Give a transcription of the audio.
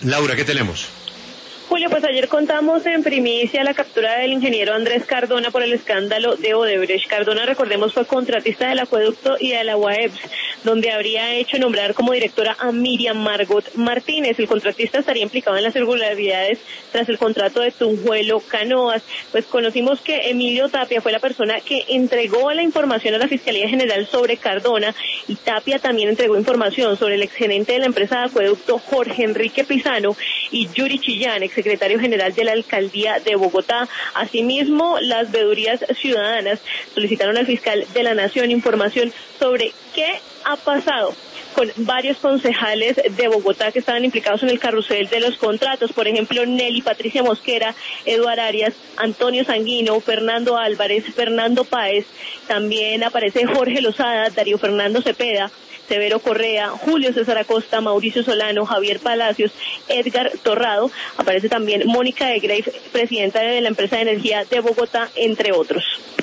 Laura, ¿qué tenemos? Julio, pues ayer contamos en primicia la captura del ingeniero Andrés Cardona por el escándalo de Odebrecht. Cardona, recordemos, fue contratista del acueducto y de la UAEPS, donde habría hecho nombrar como directora a Miriam Margot Martínez. El contratista estaría implicado en las irregularidades tras el contrato de Tunjuelo Canoas. Pues conocimos que Emilio Tapia fue la persona que entregó la información a la Fiscalía General sobre Cardona, y Tapia también entregó información sobre el exgerente de la empresa de acueducto Jorge Enrique Pisano y Yuri Chillán, exsecretario general de la Alcaldía de Bogotá. Asimismo, las veedurías ciudadanas solicitaron al fiscal de la Nación información sobre qué ha pasado con varios concejales de Bogotá que estaban implicados en el carrusel de los contratos. Por ejemplo, Nelly Patricia Mosquera, Eduardo Arias, Antonio Sanguino, Fernando Álvarez, Fernando Páez. También aparece Jorge Lozada, Darío Fernando Cepeda, Severo Correa, Julio César Acosta, Mauricio Solano, Javier Palacios, Edgar Torrado. Aparece también Mónica de Grave, presidenta de la empresa de energía de Bogotá, entre otros.